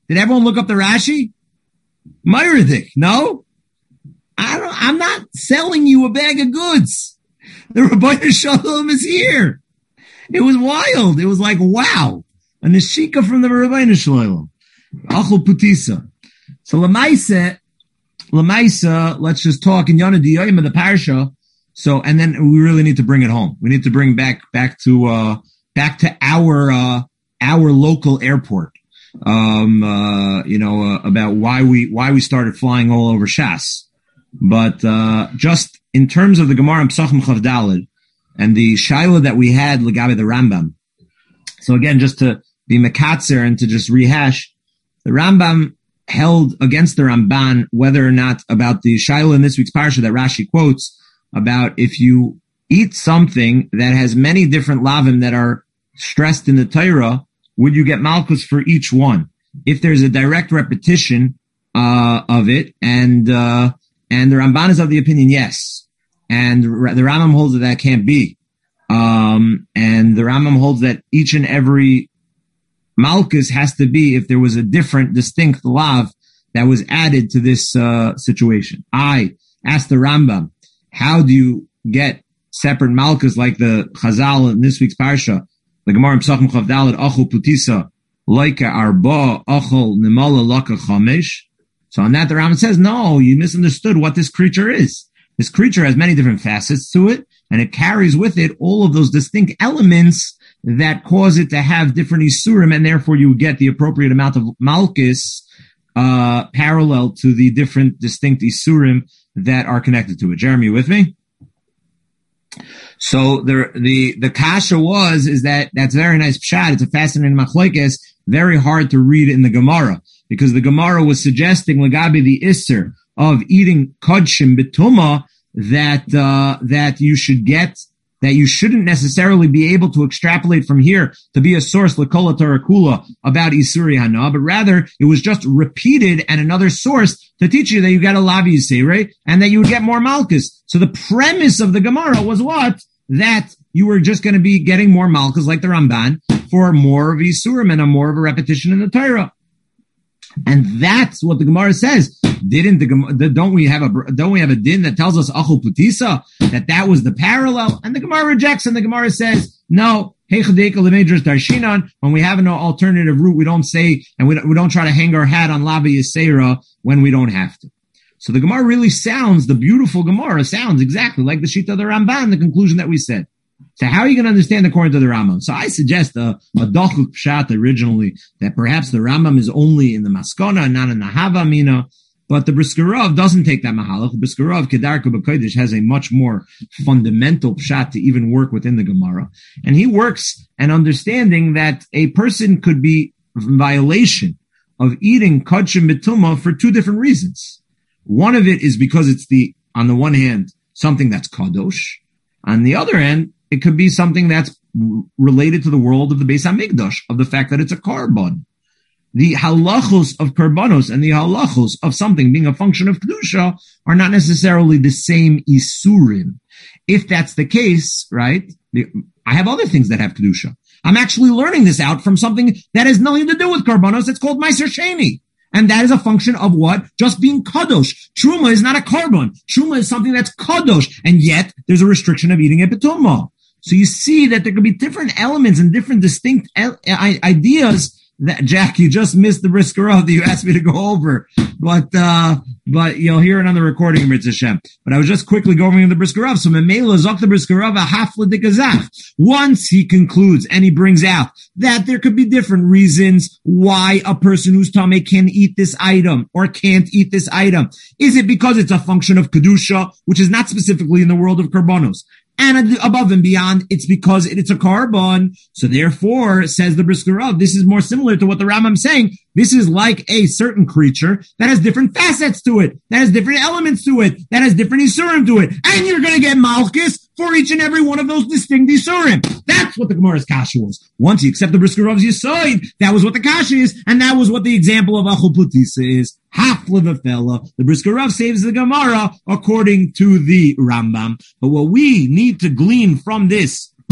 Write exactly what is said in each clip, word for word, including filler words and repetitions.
Did everyone look up the Rashi? Meyerdik, no? I don't, I'm not selling you a bag of goods. The Rabbeinu Shalom is here. It was wild. It was like, wow. A neshika from the Rabbeinu Shalom. Achol Putisa. So Lamaisa, Lamaisa, let's just talk in Yonah Diyoyim of the Parsha. So, and then we really need to bring it home. We need to bring back, back to, uh, back to our, uh, our local airport. Um, uh, you know, uh, about why we, why we started flying all over Shas. But, uh, just in terms of the Gemara in Pesachim Chav Daled and the Shaila that we had, Legabe the Rambam. So again, just to be Mekatzer and to just rehash, the Rambam held against the Ramban whether or not about the Shaila in this week's Parsha that Rashi quotes about if you eat something that has many different lavim that are stressed in the Torah, would you get malchus for each one? If there's a direct repetition uh of it, and uh and the Ramban is of the opinion yes, and the Rambam holds that that can't be, um and the Rambam holds that each and every malchus has to be if there was a different, distinct lav that was added to this uh situation. I asked the Rambam, how do you get separate malchus like the Chazal in this week's Parsha? The Gemara in Pesachim Chav Daled, Achol Putisa, Loika Arba, Achol Nimala Laka Chamesh. So on that, the Rambam says, no, you misunderstood what this creature is. This creature has many different facets to it, and it carries with it all of those distinct elements that cause it to have different isurim, and therefore you get the appropriate amount of malchus, uh, parallel to the different distinct isurim that are connected to it. Jeremy, you with me? So the the the kasha was is that that's a very nice pshat. It's a fascinating machlokes, very hard to read in the Gemara because the Gemara was suggesting legabi the isser of eating kodshim betuma that uh, that you should get that you shouldn't necessarily be able to extrapolate from here to be a source lekola tarakula about isuri hana, but rather it was just repeated and another source to teach you that you got a lavi yisere and that you would get more malchus. So the premise of the Gemara was what? That you were just going to be getting more malchus like the Ramban for more of isurim and a more of a repetition in the Torah. And that's what the Gemara says. Didn't the don't we have a don't we have a din that tells us achol putisa that that was the parallel? And the Gemara rejects, and the Gemara says no. When we have an alternative route, we don't say and we don't, we don't try to hang our hat on lava yisera when we don't have to. So the Gemara really sounds the beautiful Gemara sounds exactly like the Shita of the Ramban, the conclusion that we said. So how are you going to understand according to the Rambam? So I suggest a, a Dachuk Pshat originally that perhaps the Rambam is only in the Maskana and not in the Hava Mina, but the Brisker Rav doesn't take that Mahalach. The Brisker Rav Kedarka B'Kodesh has a much more fundamental Pshat to even work within the Gemara. And he works an understanding that a person could be in violation of eating Kodshim B'Tumah for two different reasons. One of it is because it's the, on the one hand, something that's Kadosh. On the other hand, it could be something that's related to the world of the Beis HaMikdash, of the fact that it's a korban. The halachos of korbanos and the halachos of something being a function of kedusha are not necessarily the same isurim. If that's the case, right, I have other things that have kedusha. I'm actually learning this out from something that has nothing to do with korbanos. It's called Meiser Sheni. And that is a function of what? Just being kadosh. Truma is not a korban. Truma is something that's kadosh. And yet, there's a restriction of eating it betumah. So you see that there could be different elements and different distinct el- ideas that, Jack, you just missed the Brisker Rav that you asked me to go over. But, uh, but you'll hear it on the recording, Mitzvah Shem. But I was just quickly going over the Brisker Rav. So Memela Zok the Brisker Rav a hafla dikazach. Once he concludes and he brings out that there could be different reasons why a person who's Tameh can eat this item or can't eat this item. Is it because it's a function of Kedusha, which is not specifically in the world of Karbonos? And above and beyond, it's because it's a korban. So therefore, says the Brisker Rav, this is more similar to what the Rambam's saying. This is like a certain creature that has different facets to it, that has different elements to it, that has different isurim to it. And you're going to get malchus for each and every one of those distinct isurim. That's what the Gemara's kasha was. Once you accept the Brisker Rav's yisoid, that was what the kasha is, and that was what the example of achol putisa is. Half live a fella. The Brisker Rav saves the Gemara according to the Rambam. But what we need to glean from this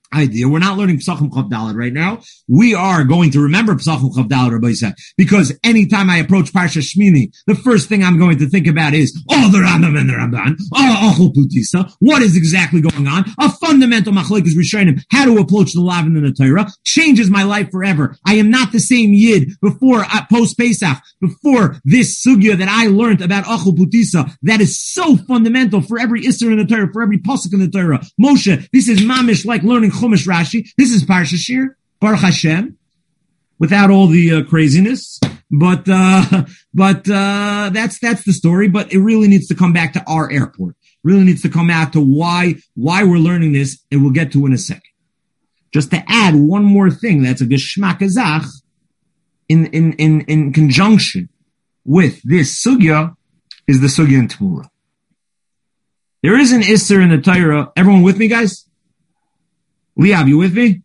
idea. We're not learning Pesachim Chav Daled right now. We are going to remember Pesachim Chav Daled, Rabbi Yisrael, because anytime I approach Parsha Shmini, the first thing I'm going to think about is, oh, the Rambam and the Ramban, oh, Achol Putisa. What is exactly going on? A fundamental machlokes rishonim, how to approach the Lavin and the Torah, changes my life forever. I am not the same Yid before, uh, post-Pesach, before this sugya that I learned about Achol Putisa. That is so fundamental for every Isser in the Torah, for every Pasuk in the Torah. Moshe, this is mamish like learning Chumash Rashi. This is Parsha Shir, Baruch Hashem, without all the uh, craziness. But, uh, but, uh, that's, that's the story. But it really needs to come back to our airport. Really needs to come out to why, why we're learning this, and we'll get to in a second. Just to add one more thing, that's a Geschmack Azach, in, in, in, in conjunction with this sugya, is the sugya in Tmura. There is an Isser in the Torah. Everyone with me, guys? Liab, you with me?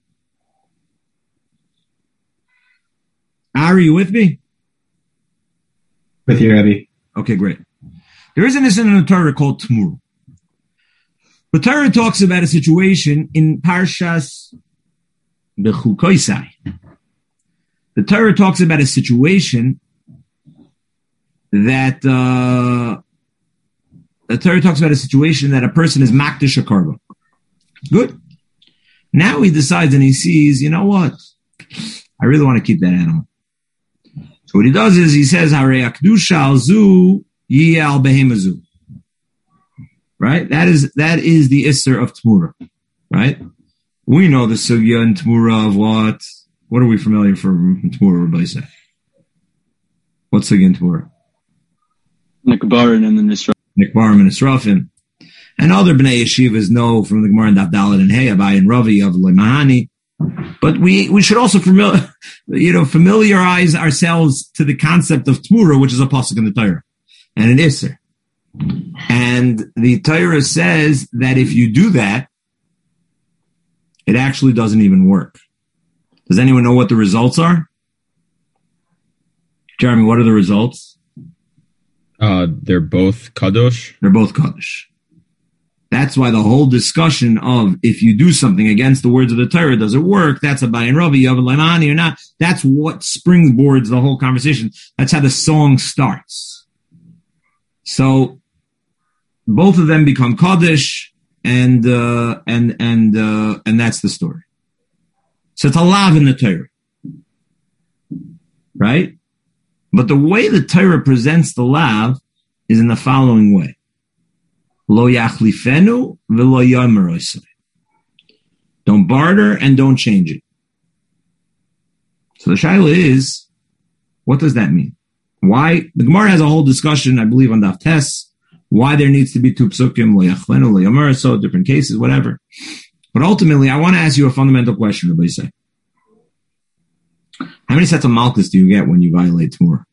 Ari, you with me? With you, Rabbi. Okay, great. There is an Isser in the Torah called Tmura. The Torah talks about a situation in Parshas Bechukoisai. The Torah talks about a situation that uh, the Torah talks about a situation that a person is makdish a karban. Good. Now he decides and he sees, you know what? I really want to keep that animal. So what he does is he says, "Harei akdusha al zu yeh al behema zu." Right? That is that is the Isser of Tmura. Right? We know the sugya in Tmura of what? What are we familiar from Tmura, Rabbi say? What's sugya in Tmura? Nikbarim and the Nisrafim. Nikbarim and Nisrafim. And other Bnei Yeshivas know from the Gemara and Daf Dalet and Hey, Abai and Ravi of Mahani. But we, we should also familiar, you know, familiarize ourselves to the concept of Tmura, which is a pasuk in the Torah and an Isser. And the Torah says that if you do that, it actually doesn't even work. Does anyone know what the results are? Jeremy, what are the results? Uh, they're both kadosh. They're both kadosh. That's why the whole discussion of if you do something against the words of the Torah, does it work? That's a Bayin Ravi, Yav Laimani or not. That's what springboards the whole conversation. That's how the song starts. So both of them become Kaddish, and uh, and and uh, and that's the story. So it's a lav in the Torah, right? But the way the Torah presents the lav is in the following way. Lo yachlifenu v'lo yomer osei. Don't barter and don't change it. So the shaila is, what does that mean? Why? The Gemara has a whole discussion, I believe, on Daf Tes, why there needs to be two psukim, lo yachlenu, lo yomer osei, different cases, whatever. But ultimately, I want to ask you a fundamental question, Rabbi say. How many sets of malchus do you get when you violate Tmura?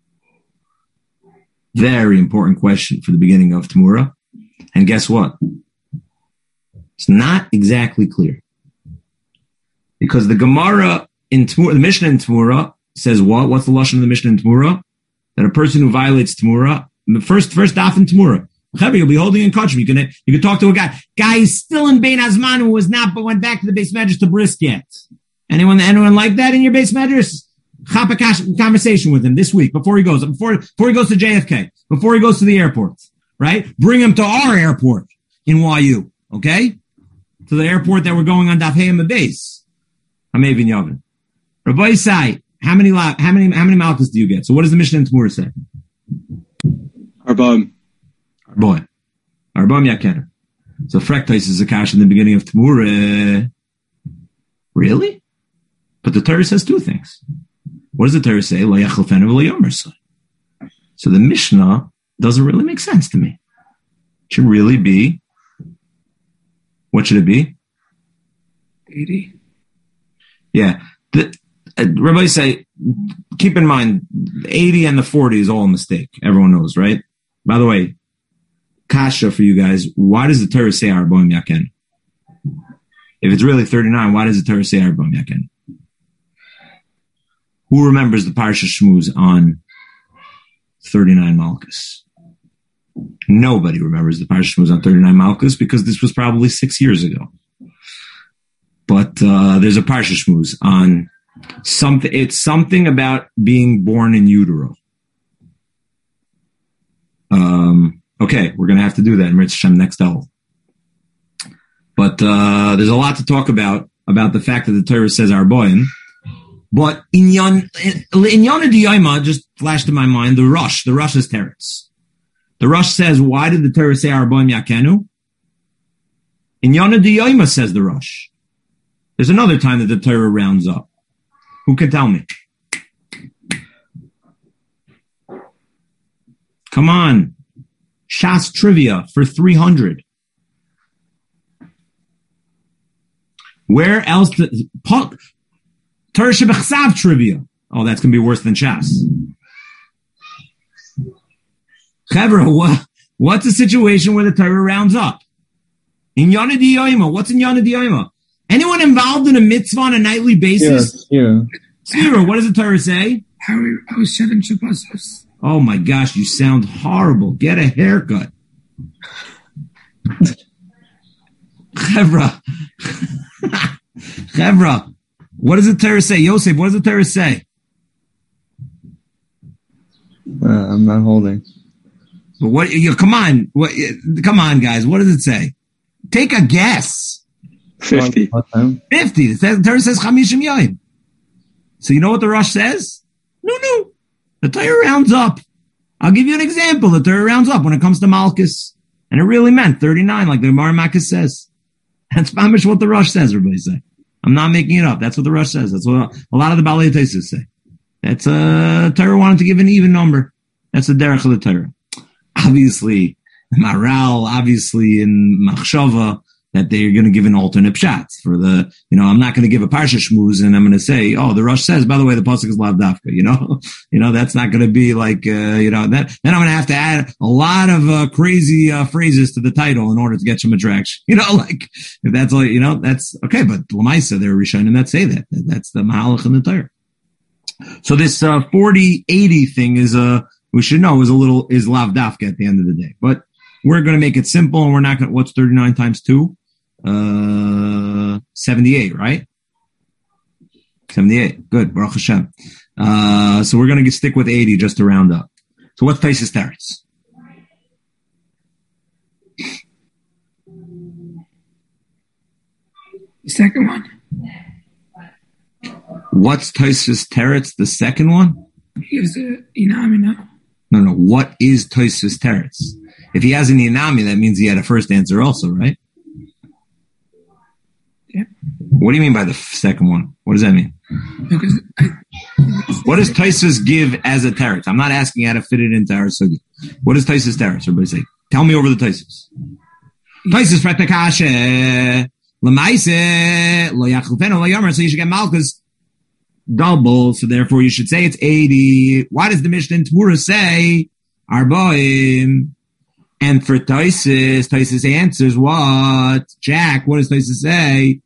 Very important question for the beginning of Tmura. And guess what? It's not exactly clear. Because the Gemara in Tmura, the Mishnah in Tmura says what? What's the lashon of the Mishnah in Tmura? That a person who violates Tmura, the first, first daf in Tmura, you'll be holding in kachim. You can, you can talk to a guy. Guy is still in Bein Hazman who was not, but went back to the base medrash to brisk yet. Anyone, anyone like that in your base medrash? Chop a conversation with him this week before he goes, before, before he goes to J F K, before he goes to the airport. Right? Bring him to our airport in Y U, okay? To the airport that we're going on Daf Hey and the base. I'm Avin Yavin. Rabbi Isai, how many, how many, how many malchus do you get? So what does the Mishnah in Tmura say? Arbam. Arbam. Arbam Yakener. So Frektais is a kash in the beginning of Tmura. Really? But the Torah says two things. What does the Torah say? Lo yachlefenu v'lo yomer osei. So the Mishnah doesn't really make sense to me. It should really be, what should it be? eighty. Yeah. The, uh, Rabbi say, keep in mind, eighty and the forty is all a mistake. Everyone knows, right? By the way, kasha for you guys, why does the Torah say Arba'im Yaken? If it's really thirty-nine, why does the Torah say Arba'im Yaken? Who remembers the Parsha Shmuz on thirty-nine Malchus? Nobody remembers the Parsha Shmuz on thirty-nine Malchus because this was probably six years ago. but uh, there's a parsha shmuz on something. It's something about being born in utero. Um, okay, we're going to have to do that in Ritz Hashem next hour. But uh, there's a lot to talk about, about the fact that the Torah says Arboim. But in Yon, in Yana D'Yoma, just flashed in my mind, the Rosh, the Rosh is Teretz. The Rosh says, why did the Torah say Arboim Yakenu? In Yana D'Yoma says the Rosh. There's another time that the Torah rounds up. Who can tell me? Come on. Shas trivia for three hundred. Where else? The, Torah Shebechsav trivia. Oh, that's going to be worse than Shas. Chevra, what, what's the situation where the Torah rounds up? In Yana D'Yoma, what's in Yana D'Yoma? Anyone involved in a mitzvah on a nightly basis? Yeah. Spira, what does the Torah say? How are seven Shabbosos? Oh my gosh, you sound horrible. Get a haircut. Chevra. Chevra. What does the Torah say? Yosef, what does the Torah say? Uh, I'm not holding. But what, you, come on. What, come on, guys. What does it say? Take a guess. fifty. fifty. The Torah says Chamishim Yayim. So you know what the Rosh says? No, no. The Torah rounds up. I'll give you an example. The Torah rounds up when it comes to Malchus. And it really meant thirty-nine, like the Gemara Malchus says. That's mamish what the Rosh says, everybody say. I'm not making it up. That's what the Rosh says. That's what a lot of the Balei Tesis say. That's, uh, Torah wanted to give an even number. That's the derech of the Torah. Obviously, Maral, obviously in Machshava, that they're going to give an alternate pshat for the, you know, I'm not going to give a parsha shmuz and I'm going to say, oh, the Rosh says, by the way, the pasuk is lav dafka, you know, you know, that's not going to be like, uh, you know, that, then I'm going to have to add a lot of, uh, crazy, uh, phrases to the title in order to get some attraction, you know, like, if that's all, you know, that's okay, but Lamaisa, they're Rishonim that say that, that's the Mahalach in the Torah. So this, uh, forty eighty thing is, uh, we should know is a little, is lav dafka at the end of the day, but we're going to make it simple and we're not going to, what's thirty-nine times two? Uh, seventy-eight, right? seventy-eight. Good. Baruch Hashem. Uh, so we're going to stick with eighty just to round up. So what's Taisus Teretz? The second one. What's Taisus Teretz? The second one? He gives a inami now. No, no. What is Taisus Teretz? If he has an inami, that means he had a first answer also, right? Yeah. What do you mean by the second one? What does that mean? Because I, what does Taisus give as a teretz? I'm not asking how to fit it into our sugi. What does Taisus teretz? Everybody say, tell me over the Taisus. Taisus pratakashe lemaise lo yachlufenu lo yomer. So you should get malchus double. So therefore you should say it's eighty. Why does the Mishnah in Tmura say arboim? And for Taisus, Taisus answers what? Jack, what does Taisus say?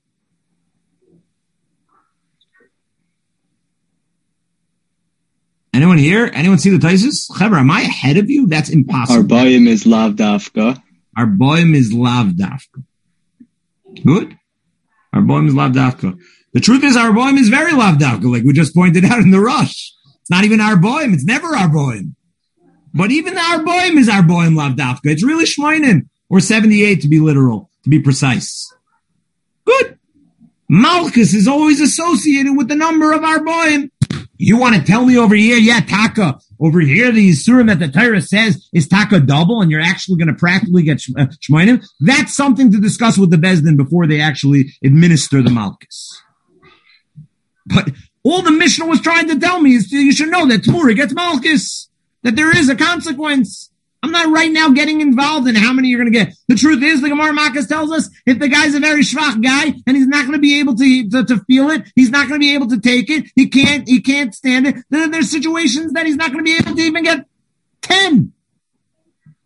Anyone here? Anyone see the Taisus? Chaver, am I ahead of you? That's impossible. Arboim is lav dafka. Arboim is lav dafka. Good. Arboim is lav dafka. The truth is, Arboim is very lav dafka, like we just pointed out in the Rush. It's not even Arboim. It's never Arboim. But even the Arboim is Arboim lav dafka. It's really Shmoinim, or seventy-eight to be literal, to be precise. Good. Malchus is always associated with the number of Arboim. You want to tell me over here, yeah, Taka, over here, the Yisurim that the Torah says is Taka double, and you're actually going to practically get sh- uh, Shmoinim? That's something to discuss with the Bezdin before they actually administer the Malchus. But all the Mishnah was trying to tell me is you should know that Tmura gets Malchus. That there is a consequence. I'm not right now getting involved in how many you're going to get. The truth is, the Gemara Malchus tells us, if the guy's a very schwach guy and he's not going to be able to, to, to feel it, he's not going to be able to take it, he can't, he can't stand it, then there's situations that he's not going to be able to even get ten.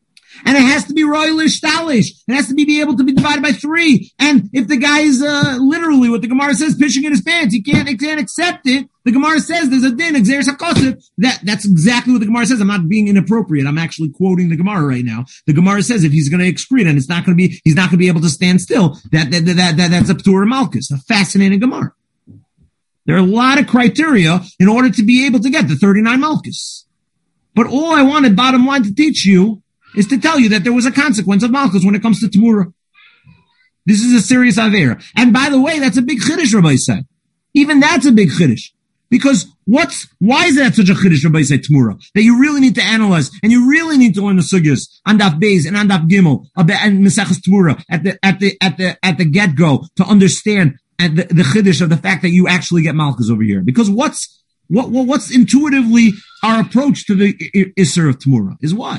And it has to be royalish, stalish. It has to be, be able to be divided by three. And if the guy is, uh, literally what the Gemara says, pishing in his pants, he can't, he can't accept it. The Gemara says there's a din, exeris hakosef. That, that's exactly what the Gemara says. I'm not being inappropriate. I'm actually quoting the Gemara right now. The Gemara says if he's going to excrete and it's not going to be, he's not going to be able to stand still, that, that, that, that that's a p'tur malchus. A fascinating Gemara. There are a lot of criteria in order to be able to get the thirty-nine malchus. But all I wanted, bottom line, to teach you is to tell you that there was a consequence of malchus when it comes to Tamura. This is a serious avera. And by the way, that's a big chiddush, Rabbi said. Even that's a big chiddush. Because what's, why is that such a chiddush, Rabbi said, Tamura? That you really need to analyze, and you really need to learn the sugyas, on Daf Beis and on Daf Gimel, and Maseches Tamura, at the, at the, at the, at the get-go, to understand and the, the chiddush of the fact that you actually get malchus over here. Because what's, what, what, what's intuitively our approach to the Isser of Tamura is what?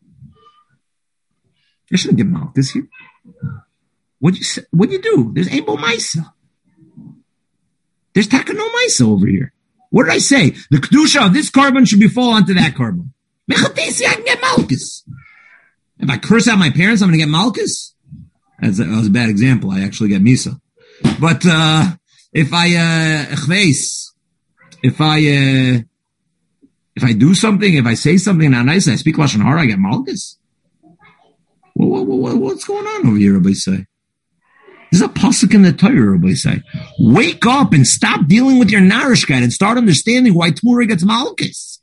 You shouldn't get malchus here. What'd you say? What'd you do? There's Ebo Maisa. There's Takano Maisa over here. What did I say? The kedusha of this carbon should be fall onto that carbon. Mechatesi, I can get malchus. If I curse out my parents, I'm going to get malchus? That's a, that was a bad example. I actually get misa. But, uh, if I, uh, if I, uh, if I do something, if I say something not nice, and I speak Lashon Hara, I get malchus? What, what, what, what's going on over here, Rabbi say? There's a pasuk in the Torah, Rabbi say. Wake up and stop dealing with your narishkeit and start understanding why Tamura gets malchus.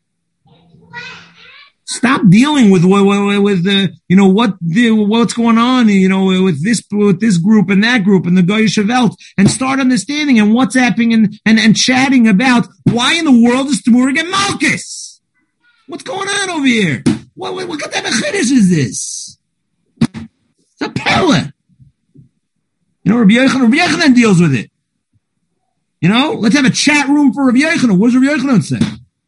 Stop dealing with with, with the you know what the, what's going on you know with this with this group and that group and the Goyish Welt, and start understanding and WhatsApping and, and and chatting about why in the world does Tamura get malchus? What's going on over here? What what, what kind of chiddush is this? It's a pella. You know, Rabbi Yochanan, Rabbi Yochanan deals with it. You know, let's have a chat room for Rabbi Yochanan. What does Rabbi Yochanan say?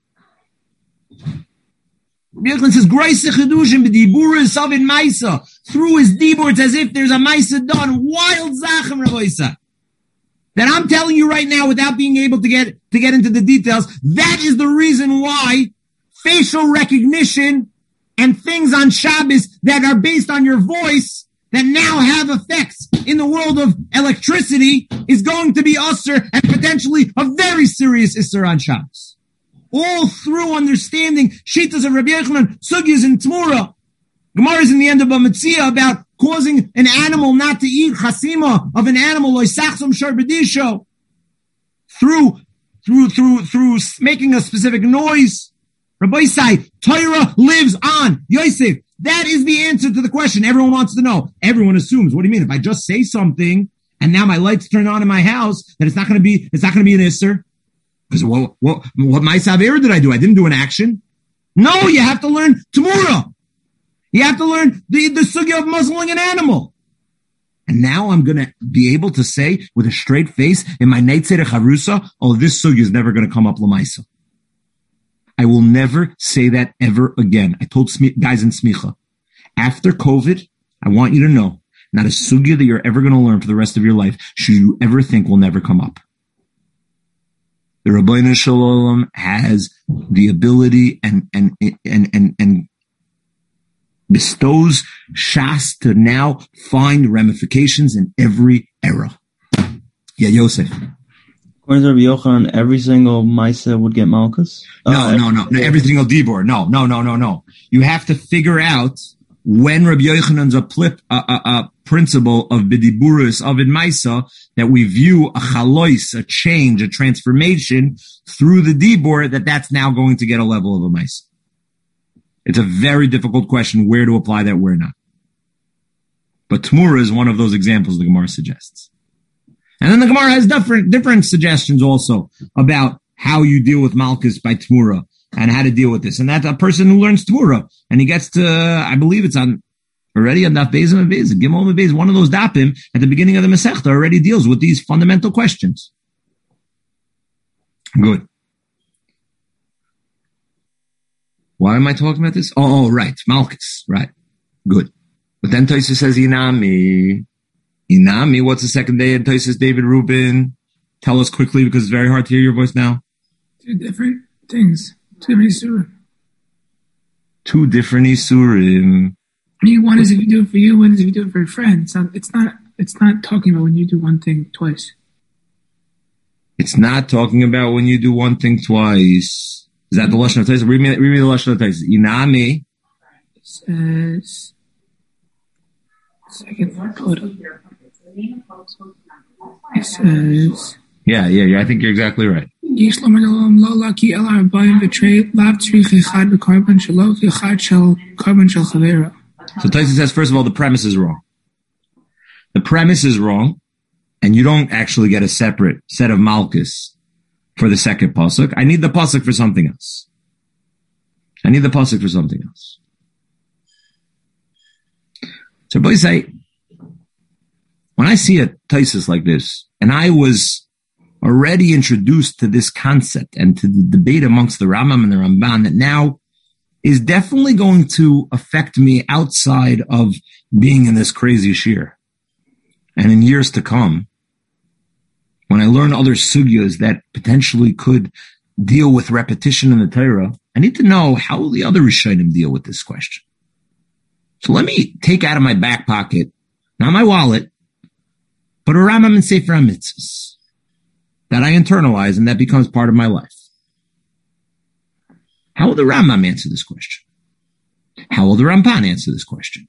Rabbi Yochanan says, "Grace chedushim b'dibura savin ma'isa." Through his dibur, it's as if there's a ma'isa done. Wild zachem, Rabbi Isa. That I'm telling you right now, without being able to get to get into the details, that is the reason why facial recognition and things on Shabbos that are based on your voice that now have effects in the world of electricity is going to be usher and potentially a very serious isser on Shabbos. All through understanding Shitas of Rabbi Yochanan, Sugyas and Tamura. Gemara is in the end of a Metzia about causing an animal not to eat chasima of an animal, loisachsum sharbedisho, through, through, through, through making a specific noise. Rabbi Isai, Torah lives on. Yosef, that is the answer to the question everyone wants to know. Everyone assumes, what do you mean? If I just say something and now my lights turn on in my house, that it's not going to be, it's not going to be an isser? Because what, what, what my Savera did I do? I didn't do an action. No, you have to learn Tamura. You have to learn the, the sugya of muzzling an animal. And now I'm going to be able to say with a straight face in my Neitzere Charusa, oh, this sugya is never going to come up Lamaisa. I will never say that ever again. I told Smi- guys in Smicha, after COVID, I want you to know, not a sugya that you're ever going to learn for the rest of your life should you ever think will never come up. The Rabbeinu Shalom has the ability and, and, and, and, and bestows Shas to now find ramifications in every era. Yeah, Yosef. According to Rabbi Yochanan, every single Maisa would get malchus? No, uh, no, no, no. Every single dibor. No, no, no, no, no. You have to figure out when Rabbi Yochanan's a, plip, a, a, a principle of bidiburus of Maisa that we view a chalois, a change, a transformation through the dibor, that that's now going to get a level of a Maisa. It's a very difficult question where to apply that, where not. But Tamura is one of those examples the Gemara suggests. And then the Gemara has different, different suggestions also about how you deal with Malchus by Tamura and how to deal with this. And that's a person who learns Tamura and he gets to, I believe it's on already on Daf Beis and Beis, Gimel and Beis, one of those dapim at the beginning of the Masechta already deals with these fundamental questions. Good. Why am I talking about this? Oh, oh right. Malchus. Right. Good. But then Tosfos says, Inami. Inami, what's the second day in Tosfos, David Rubin? Tell us quickly because it's very hard to hear your voice now. Two different things. Two different isurim. Two different isurim. I mean, one is if you do it for you, one is if you do it for a friend. It's not. It's not. It's not talking about when you do one thing twice. It's not talking about when you do one thing twice. Is that the lashon of Taisus? Read me, read me the lashon of Taisus. Inami. It says. Second one. Pull it up. It says. Yeah, yeah, yeah. I think you're exactly right. יש לומר לעולם לא לקי אלא ארבעים ותרי לאו צריך אחד בקורבן שלו ואחד של קורבן של חברו. So Taisus says, first of all, the premise is wrong. The premise is wrong, and you don't actually get a separate set of malchus for the second pasuk. I need the pasuk for something else. I need the pasuk for something else. So boys say, when I see a Taisus like this, and I was already introduced to this concept and to the debate amongst the Rambam and the Ramban that now is definitely going to affect me outside of being in this crazy shir. And in years to come, when I learn other sugyas that potentially could deal with repetition in the Torah, I need to know how will the other Rishonim deal with this question. So let me take out of my back pocket, not my wallet, but a Rambam and Sefer HaMitzvos that I internalize and that becomes part of my life. How will the Rambam answer this question? How will the Ramban answer this question?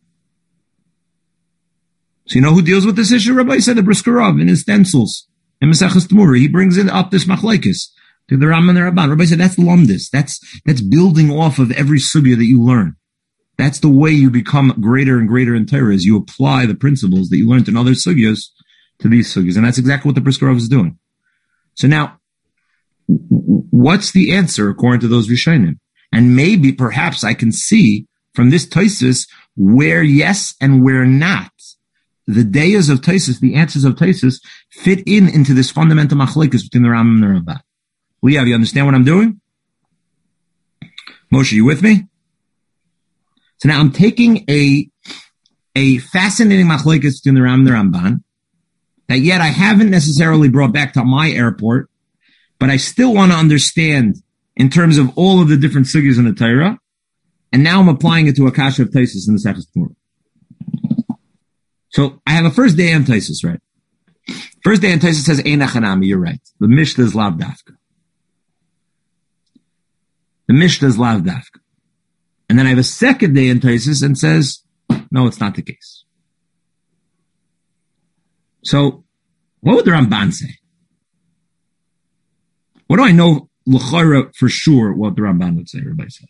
So you know who deals with this issue? Rabbi said the Brisker Rav in his stencils in Maseches Temurah. He brings it up this machlekes to the Rambam and the Ramban. Rabbi said that's lumdis. That's that's building off of every sugya that you learn. That's the way you become greater and greater in Torah, is you apply the principles that you learned in other sugyas to these sugyas, and that's exactly what the Brisker Rav is doing. So now, what's the answer according to those Rishonim? And maybe, perhaps, I can see from this Taisus where yes and where not the dayas of Taisus, the answers of Taisus, fit in into this fundamental machlekes between the Rambam and the Ramban. Liav, you understand what I'm doing? Moshe, you with me? So now I'm taking a a fascinating machlekes between the Rambam and the Ramban that yet I haven't necessarily brought back to my airport, but I still want to understand in terms of all of the different sugyas in the Torah, and now I'm applying it to a kasha of Taisus in the Sefer Temurah. So I have a first day on Taisus, right? First day on Taisus says Ein Achanami. You're right. The Mishnah is lav dafka. The Mishnah is lav dafka. And then I have a second day in Taisus and says, no, it's not the case. So what would the Ramban say? What do I know l'chara for sure what the Ramban would say? Everybody say.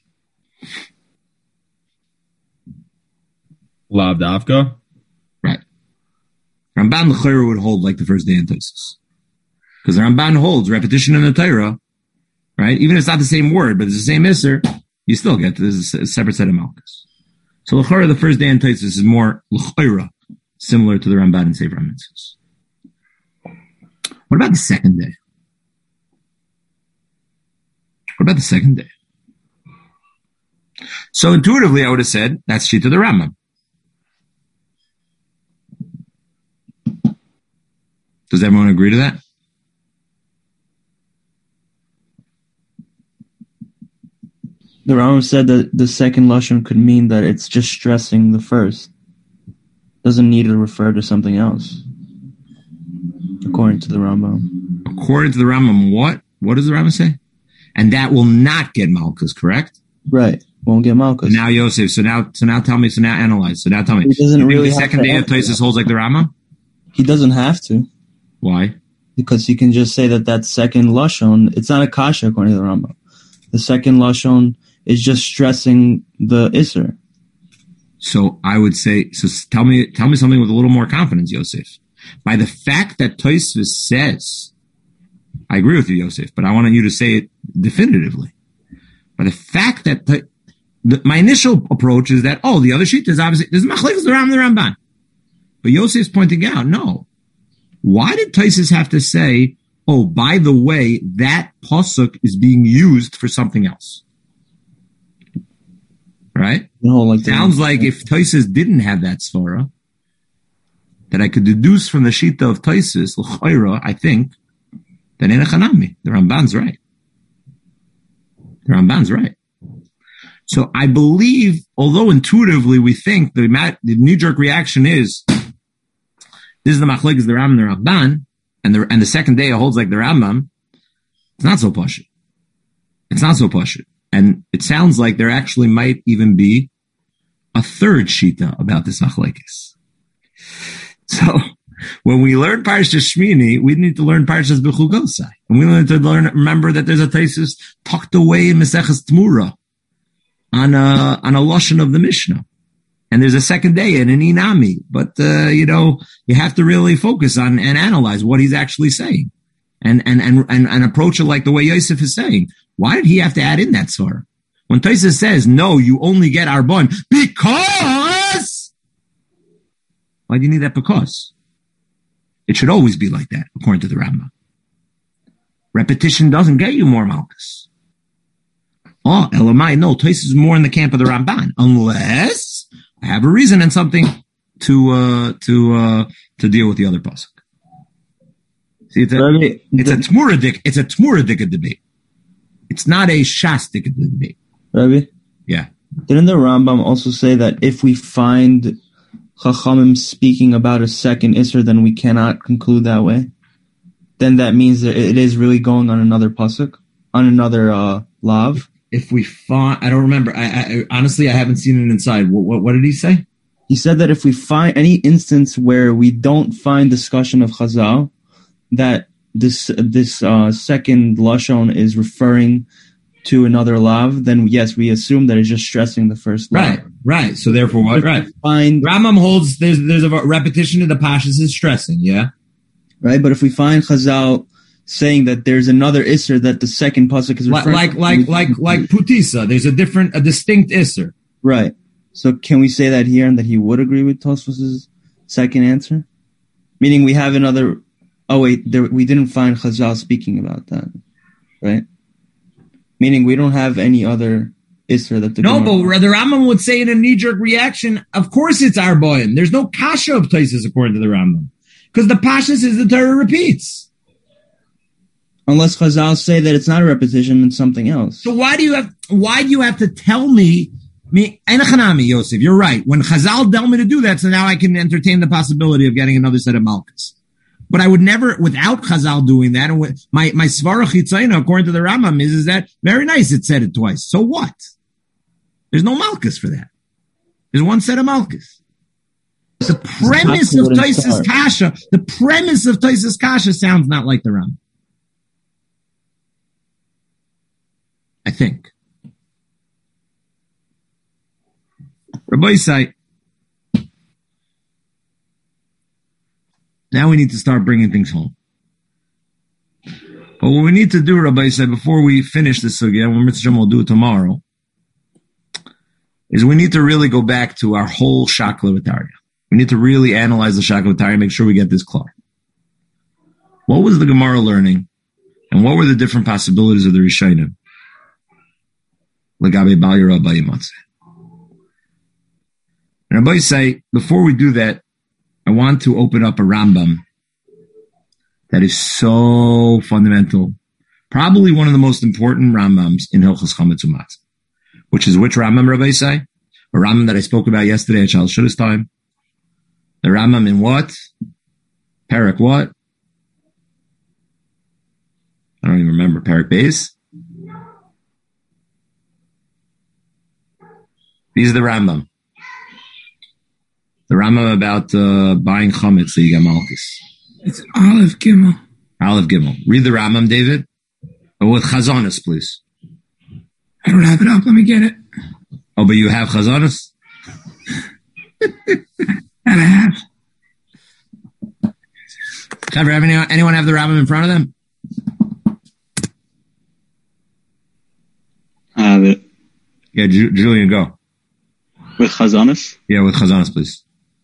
Lav dafka. Right. Ramban l'chara would hold like the first day in Taisus. Because the Ramban holds repetition in the Torah, right? Even if it's not the same word, but it's the same isser, you still get this a separate set of malchus. So l'chara, the first day in Taisus is more l'chara, similar to the Ramban and Sefer HaMitzvos. What about the second day? What about the second day? So intuitively, I would have said that's Shita the Rambam. Does everyone agree to that? The Rambam said that the second lashon could mean that it's just stressing the first. Doesn't need to refer to something else. According to the Rambam. According to the Rambam, what? What does the Rambam say? And that will not get malchus, correct? Right. Won't get malchus. Now, Yosef, so now, so now tell me, so now analyze. So now tell me. He doesn't you really think the have second to day of answer Taisus that. holds like the Rambam? He doesn't have to. Why? Because he can just say that that second lashon, it's not a kasha according to the Rambam. The second lashon is just stressing the isser. So I would say, so tell me, tell me something with a little more confidence, Yosef. By the fact that Tosfos says, I agree with you, Yosef, but I want you to say it definitively. By the fact that the, the, my initial approach is that, oh, the other sheet is obviously, there's machlekes the Rambam, the Ramban. But Yosef's pointing out, no. Why did Tosfos have to say, oh, by the way, that pasuk is being used for something else? Right? No, like Sounds like if Tosfos didn't have that svara, that I could deduce from the shita of Tosfos, l'chayra, I think, that Ein Achanami, the Ramban's right. The Ramban's right. So I believe, although intuitively we think the, the knee-jerk reaction is, this is the machlekes, the Rambam, the Ramban, and the, and the second day it holds like the Rambam, it's not so pashut. It's not so pashut. And it sounds like there actually might even be a third shita about this machlekes. So, when we learn Parshas Shmini, we need to learn Parshas Bechugosai. And we need to learn, remember that there's a thesis tucked away in Maseches Tmura on a, on a Lashon of the Mishnah. And there's a second day in an Inami. But, uh, you know, you have to really focus on and analyze what he's actually saying. And, and, and, and, and approach it like the way Yosef is saying. Why did he have to add in that Tzara? When Tosfos says, no, you only get Arbon because, why do you need that because? It should always be like that, according to the Rambam. Repetition doesn't get you more Malkus. Oh, Elamai, no, Tosfos is more in the camp of the Ramban, unless I have a reason and something to uh, to uh, to deal with the other pasuk. See, it's a Rabbi, it's the, a Tmuradik, it's a Tmuradik debate. It's not a Shastik debate. Rabbi? Yeah. Didn't the Rambam also say that if we find Chachamim speaking about a second Isser, then we cannot conclude that way? Then that means that it is really going on another pasuk, on another uh, lav. If we find, I don't remember. I, I honestly, I haven't seen it inside. What, what, what did he say? He said that if we find any instance where we don't find discussion of Chazal, that this this uh, second lashon is referring to another lav, then yes, we assume that it's just stressing the first lav. Right, right. So therefore, what? Right. Find Rambam holds there's there's a repetition of the pashas is stressing. Yeah. Right, but if we find Chazal saying that there's another Isser that the second pasuk is referring like like like like like Putisa, there's a different, a distinct Isser. Right. So can we say that here and that he would agree with Tosfos' second answer? Meaning we have another. Oh wait, there, we didn't find Chazal speaking about that, right? Meaning we don't have any other Isser that the no, Gemara but the Rambam would say in a knee-jerk reaction, of course it's Arboim. There's no kasha of Tosfos according to the Rambam. Because the Pashas is the Torah repeats. Unless Chazal say that it's not a repetition and something else. So why do you have why do you have to tell me me Enochanami, Yosef, you're right. When Chazal tell me to do that, so now I can entertain the possibility of getting another set of Malkus. But I would never, without Chazal doing that, and with my, my Svara Chitzayna, according to the Rambam, is, is that very nice it said it twice. So what? There's no Malkus for that. There's one set of Malkus. The premise of Tosfos Kasha, the premise of Tosfos Kasha sounds not like the Rambam. I think. Rabbi Yisai, now we need to start bringing things home. But what we need to do, Rabbi Yisai, before we finish this sugya, when Mitzvah will do it tomorrow, is we need to really go back to our whole Shakla V'Tarya. We need to really analyze the Shakla V'Tarya, make sure we get this clear. What was the Gemara learning, and what were the different possibilities of the Rishonim? L'gabe Bal Yira Bal Yimatzeh. And Rabbi say, before we do that, I want to open up a Rambam that is so fundamental, probably one of the most important Rambams in Hilchos Chametz U'Matzah, which is which Rambam, Rabbi say? A Rambam that I spoke about yesterday at Shal Shudas time. The Rambam in what? Perek what? I don't even remember. Perek Beis? These are the Rambam. The Rambam about uh, buying chametz so you get malchus. It's Aleph Gimel. Aleph Gimel. Read the Rambam, David. Or with Chazonis, please. I don't have it up. Let me get it. Oh, but you have Chazonis? And I have. Trevor, have anyone, anyone have the Rambam in front of them? I have it. Yeah, Ju- Julian, go. With Chazonis? Yeah, with Chazonis, please.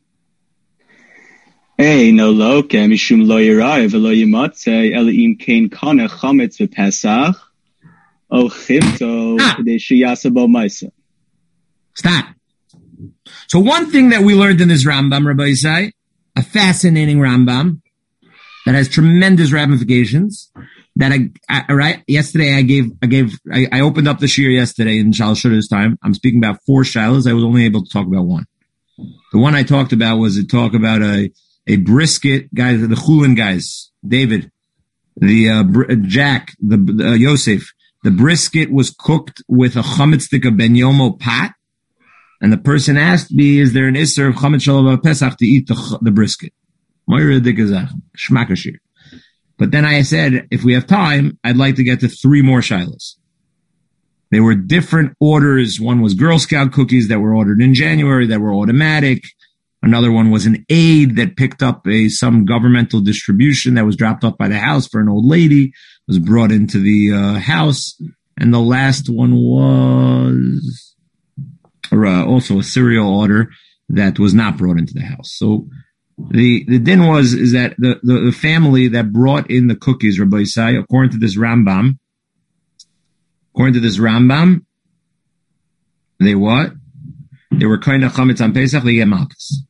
Hey, no loke, mishum lo yirai v'lo yimatzeh, ela im kein kana chametz v'pesach, o chivto k'dei sheyasa bo ma'aseh. Stop. So one thing that we learned in this Rambam, Rabbi Yisai, a fascinating Rambam that has tremendous ramifications, that I, I right yesterday I gave I gave I, I opened up the shir yesterday in Shal Shudder's time. I'm speaking about four shilas. I was only able to talk about one. The one I talked about was to talk about a a brisket guys, the Chulin guys, David, the uh, Br- Jack, the uh, Yosef. The brisket was cooked with a chametz tikka ben yomo pot, and the person asked me, "Is there an isser of chametz shalom pesach to eat the the brisket?" Moira dikazach shmakashir. But then I said, if we have time, I'd like to get to three more shilas. There were different orders. One was Girl Scout cookies that were ordered in January that were automatic. Another one was an aid that picked up a some governmental distribution that was dropped off by the house for an old lady, was brought into the uh, house. And the last one was or, uh, also a cereal order that was not brought into the house. So The the din was is that the, the, the family that brought in the cookies, Rabbi Isai, according to this Rambam, according to this Rambam, they what? They were kind of chametz on Pesach, they get malchus.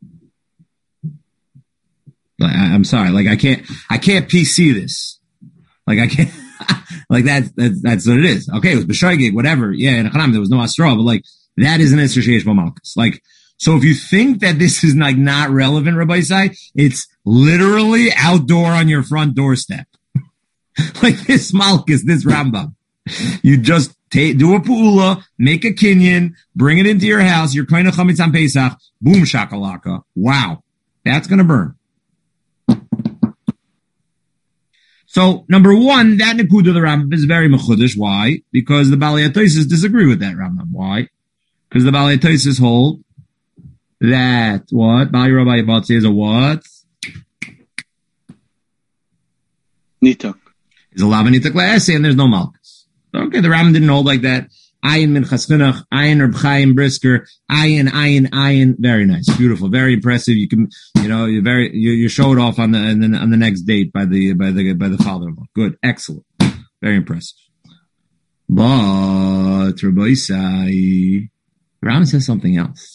Like, I, I'm sorry, like I can't I can't P C this. Like I can't like that, that that's what it is. Okay, it was b'shoigig, whatever. Yeah, in Chanam there was no astra, but like that is an Isser Sheish Bo Malchus. Like. So if you think that this is like not relevant, Rabbi Isai, it's literally outdoor on your front doorstep. Like this Malchus, this Rambam. You just take, do a pu'ula, make a kinyan, bring it into your house, you're kind of chametz on Pesach, boom shakalaka. Wow. That's going to burn. So number one, that Nekuda of the Rambam is very mechudesh. Why? Because the Balei HaTosfos disagree with that Rambam. Why? Because the Balei HaTosfos hold that what? Bali Rabbi Yabbat says a what? Nitak. Is a lava nitak la'aseh, and there's no malchus. Okay, the Rambam didn't hold like that. Ayin min chaschinach, ayin Reb Chaim Brisker, ayin, ayin, ayin. Very nice, beautiful, very impressive. You can, you know, you very, you, you show it off on the, on the on the next date by the by the by the father-in-law. Good, excellent, very impressive. But Rabbi Isai, the Rambam says something else.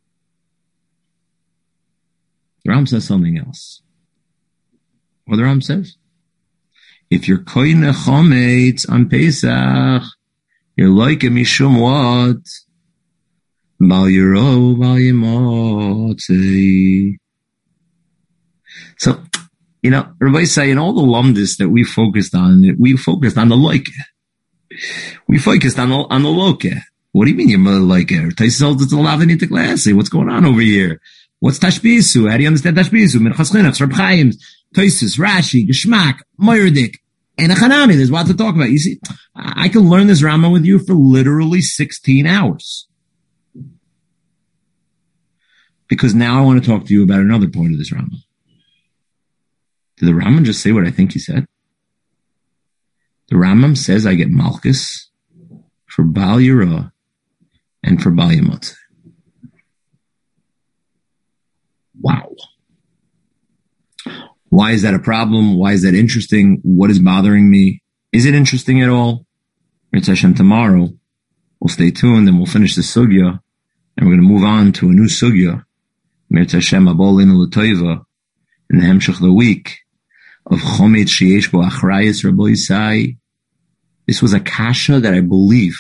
The Rambam says something else. What the Rambam says? If you're koine chometz on Pesach, you're like a mishum what? Bal yiro, bal yimotzi. So, you know, Rabbi say in all the lumdis that we focused on, we focused on the loike. We focused on the, on the loke. What do you mean you're like it? Taisus holds it's a lavanitic classy. What's going on over here? What's tashbisu? How do you understand tashbisu? Min chaschinach, Reb Chaim, Taisus, Rashi, Geshmak, Moirdik, and a Chanami. There's a lot to talk about. You see, I can learn this Rambam with you for literally sixteen hours. Because now I want to talk to you about another point of this Rambam. Did the Rambam just say what I think he said? The Rambam says I get Malchus for Bal Yirah and for Bal Yimotze. Wow. Why is that a problem? Why is that interesting? What is bothering me? Is it interesting at all? Mirz Hashem, tomorrow we'll stay tuned and we'll finish the sugya and we're going to move on to a new sugya. Mirz Hashem, Abolin L'Toiva, in the Hemshech of the week of Chometz Sheyesh Bo Achrayus Rabbi Isai. This was a kasha that I believe.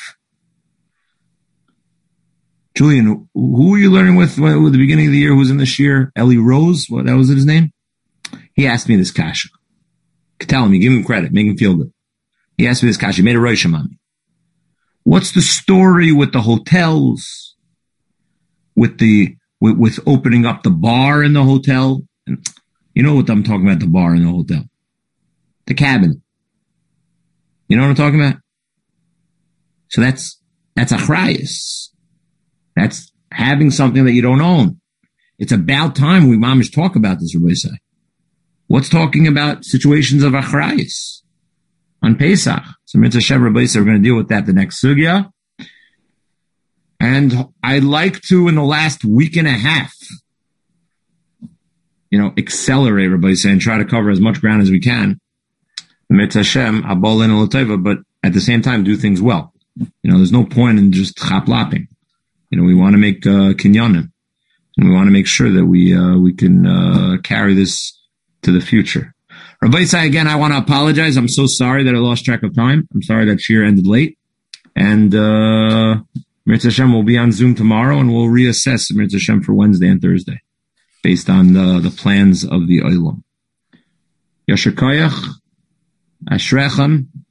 Julian, who were you learning with at the beginning of the year? Who was in the shir? Eli Rose? What, that was his name? He asked me this kasha. Tell him, you give him credit, make him feel good. He asked me this kasha. He made a rosham on me. What's the story with the hotels? With the with, with opening up the bar in the hotel? And you know what I'm talking about? The bar in the hotel, the cabin. You know what I'm talking about? So that's that's achrayus. That's having something that you don't own. It's about time we mamish talk about this, Rabbi Isai. What's talking about situations of achrayus on Pesach? So Mirz Hashem, Rabbi Isai, we're going to deal with that the next sugya. And I'd like to, in the last week and a half, you know, accelerate, Rabbi Isai, and try to cover as much ground as we can. Mirz Hashem, Abolin L'Tova, but at the same time, do things well. You know, there's no point in just chaplapping. You know, we want to make uh, kinyanim, and we want to make sure that we uh, we can uh, carry this to the future. Rabbi Isai, again, I want to apologize. I'm so sorry that I lost track of time. I'm sorry that Shir ended late. And, uh, Mirza Hashem will be on Zoom tomorrow, and we'll reassess Mirza Hashem for Wednesday and Thursday based on the, the plans of the Olam. Yasher Koyach, Ashrechem.